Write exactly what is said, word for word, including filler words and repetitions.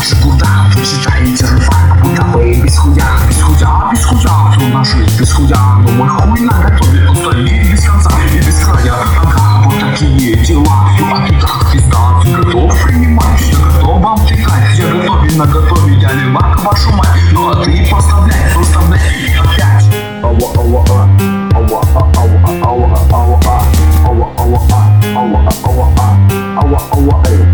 же куда вы считаете рвать? Будто вы без хуя, без хуя, без хуя. Трудно жить без хуя, но мой хуй наготове. Устоит без конца и без края. Ага, вот такие дела. А ты так пизда, ты готов принимать? Я готов вам втекать, я готовен наготове. Я не лак вашу мать, ну а ты поставляй, поставляй и опять. Ауа, ауа, а, ауа, а, ауа, ауа, ауа, ауа, ауа, ауа, ауа, ауа, ауа, ауа, ауа,